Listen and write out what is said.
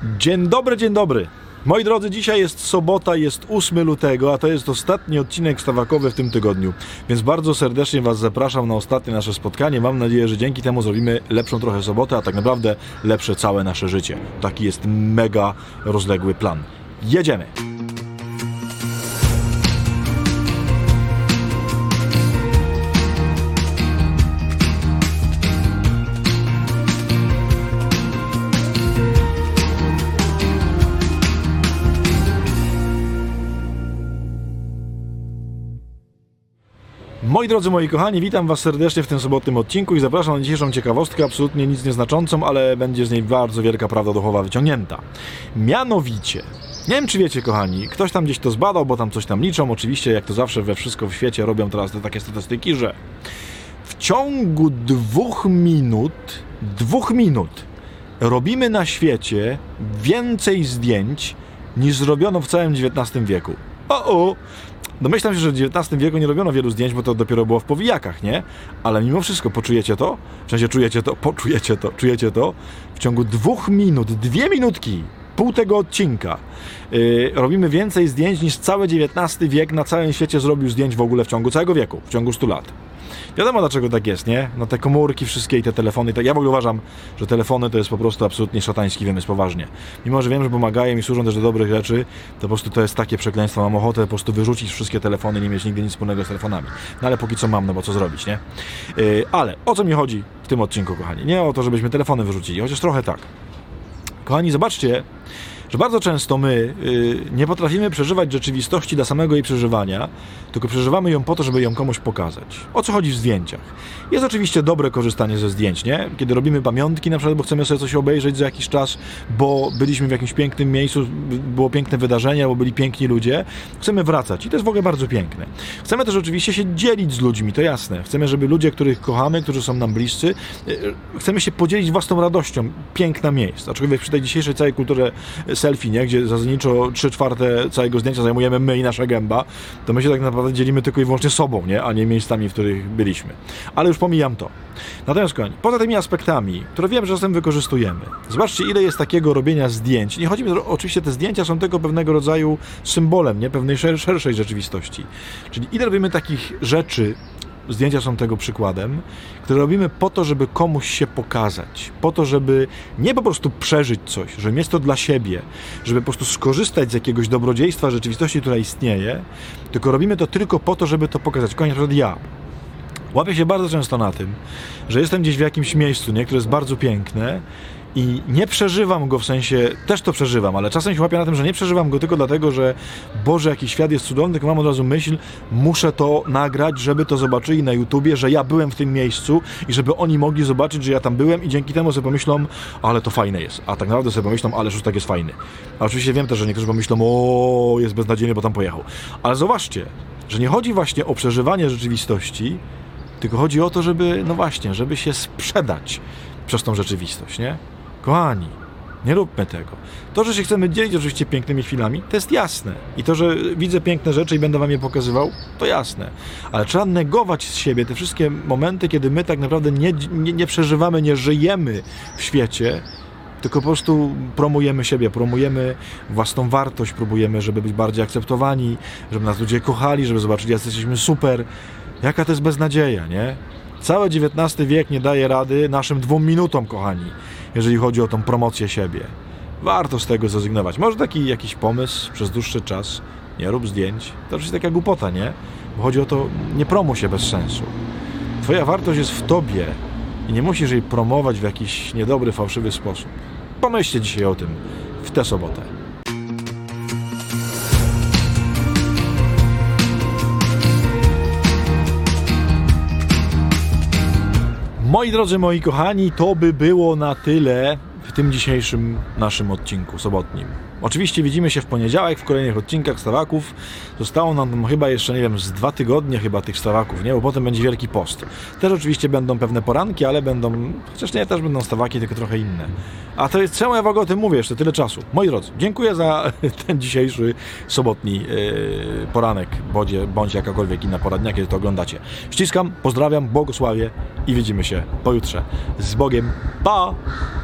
Dzień dobry, dzień dobry. Moi drodzy, dzisiaj jest sobota, jest 8 lutego, a to jest ostatni odcinek stawakowy w tym tygodniu. Więc bardzo serdecznie Was zapraszam na ostatnie nasze spotkanie. Mam nadzieję, że dzięki temu zrobimy lepszą trochę sobotę, a tak naprawdę lepsze całe nasze życie. Taki jest mega rozległy plan. Jedziemy! Moi drodzy, moi kochani, witam Was serdecznie w tym sobotnim odcinku i zapraszam na dzisiejszą ciekawostkę, absolutnie nic nieznaczącą, ale będzie z niej bardzo wielka prawda duchowa wyciągnięta. Mianowicie, nie wiem czy wiecie, kochani, ktoś tam gdzieś to zbadał, bo tam coś tam liczą, oczywiście jak to zawsze we wszystko w świecie robią teraz te takie statystyki, że w ciągu 2 minut robimy na świecie więcej zdjęć niż zrobiono w całym XIX wieku. Domyślam się, że w XIX wieku nie robiono wielu zdjęć, bo to dopiero było w powijakach, nie? Ale mimo wszystko, poczujecie to? W sensie czujecie to? W ciągu 2 minut, 2 minutki, pół tego odcinka robimy więcej zdjęć niż cały XIX wiek na całym świecie zrobił zdjęć w ogóle w ciągu całego wieku, w ciągu 100 lat. Wiadomo dlaczego tak jest, nie? No te komórki wszystkie i te telefony, ja w ogóle uważam, że telefony to jest po prostu absolutnie szatański wymysł, poważnie. Mimo, że wiem, że pomagają i służą też do dobrych rzeczy, to po prostu to jest takie przekleństwo, mam ochotę po prostu wyrzucić wszystkie telefony, nie mieć nigdy nic wspólnego z telefonami. No ale póki co mam, no bo co zrobić, nie? Ale o co mi chodzi w tym odcinku, kochani? Nie o to, żebyśmy telefony wyrzucili, chociaż trochę tak. Kochani, zobaczcie, że bardzo często my nie potrafimy przeżywać rzeczywistości dla samego jej przeżywania, tylko przeżywamy ją po to, żeby ją komuś pokazać. O co chodzi w zdjęciach? Jest oczywiście dobre korzystanie ze zdjęć, nie? Kiedy robimy pamiątki, na przykład, bo chcemy sobie coś obejrzeć za jakiś czas, bo byliśmy w jakimś pięknym miejscu, było piękne wydarzenie, bo byli piękni ludzie, chcemy wracać i to jest w ogóle bardzo piękne. Chcemy też oczywiście się dzielić z ludźmi, to jasne. Chcemy, żeby ludzie, których kochamy, którzy są nam bliscy, chcemy się podzielić własną radością, piękna miejsc. Aczkolwiek przy tej dzisiejszej całej kulturze selfie, nie? Gdzie zasadniczo 3/4 całego zdjęcia zajmujemy my i nasza gęba, to my się tak naprawdę dzielimy tylko i wyłącznie sobą, nie? A nie miejscami, w których byliśmy. Ale już pomijam to. Natomiast, kochani, poza tymi aspektami, które wiem, że czasem wykorzystujemy, zobaczcie, ile jest takiego robienia zdjęć. Nie chodzi mi, oczywiście te zdjęcia są tylko pewnego rodzaju symbolem, nie? Pewnej szerszej rzeczywistości. Czyli ile robimy takich rzeczy, zdjęcia są tego przykładem, które robimy po to, żeby komuś się pokazać, po to, żeby nie po prostu przeżyć coś, żeby mieć to dla siebie, żeby po prostu skorzystać z jakiegoś dobrodziejstwa rzeczywistości, która istnieje, tylko robimy to tylko po to, żeby to pokazać. Kochani, na przykład ja łapię się bardzo często na tym, że jestem gdzieś w jakimś miejscu, nie, które jest bardzo piękne i nie przeżywam go, w sensie, też to przeżywam, ale czasem się łapię na tym, że nie przeżywam go tylko dlatego, że Boże, jaki świat jest cudowny, tylko mam od razu myśl, muszę to nagrać, żeby to zobaczyli na YouTubie, że ja byłem w tym miejscu i żeby oni mogli zobaczyć, że ja tam byłem i dzięki temu sobie pomyślą, ale to fajne jest, a tak naprawdę sobie pomyślą, ale Szóstak jest fajny. A oczywiście wiem też, że niektórzy pomyślą, o, jest beznadziejny, bo tam pojechał. Ale zobaczcie, że nie chodzi właśnie o przeżywanie rzeczywistości, tylko chodzi o to, żeby, no właśnie, żeby się sprzedać przez tą rzeczywistość, nie? Kochani, nie róbmy tego. To, że się chcemy dzielić oczywiście pięknymi chwilami, to jest jasne. I to, że widzę piękne rzeczy i będę wam je pokazywał, to jasne. Ale trzeba negować z siebie te wszystkie momenty, kiedy my tak naprawdę nie przeżywamy, nie żyjemy w świecie, tylko po prostu promujemy siebie, promujemy własną wartość, próbujemy, żeby być bardziej akceptowani, żeby nas ludzie kochali, żeby zobaczyli, jak jesteśmy super. Jaka to jest beznadzieja, nie? Cały XIX wiek nie daje rady naszym 2 minutom, kochani, jeżeli chodzi o tą promocję siebie. Warto z tego zrezygnować. Może taki jakiś pomysł przez dłuższy czas, nie rób zdjęć, to oczywiście taka głupota, nie? Bo chodzi o to, nie promuj się bez sensu. Twoja wartość jest w tobie i nie musisz jej promować w jakiś niedobry, fałszywy sposób. Pomyślcie dzisiaj o tym w tę sobotę. Moi drodzy, moi kochani, to by było na tyle w tym dzisiejszym naszym odcinku sobotnim. Oczywiście widzimy się w poniedziałek w kolejnych odcinkach Stawaków. Zostało nam chyba jeszcze, nie wiem, z 2 tygodnie chyba tych Stawaków, nie? Bo potem będzie Wielki Post. Też oczywiście będą pewne poranki, ale będą, chociaż nie, też będą Stawaki, tylko trochę inne. A to jest, czemu ja w ogóle o tym mówię jeszcze tyle czasu? Moi drodzy, dziękuję za ten dzisiejszy sobotni poranek, bądź jakakolwiek inna pora dnia, kiedy to oglądacie. Ściskam, pozdrawiam, błogosławię i widzimy się pojutrze. Z Bogiem, pa!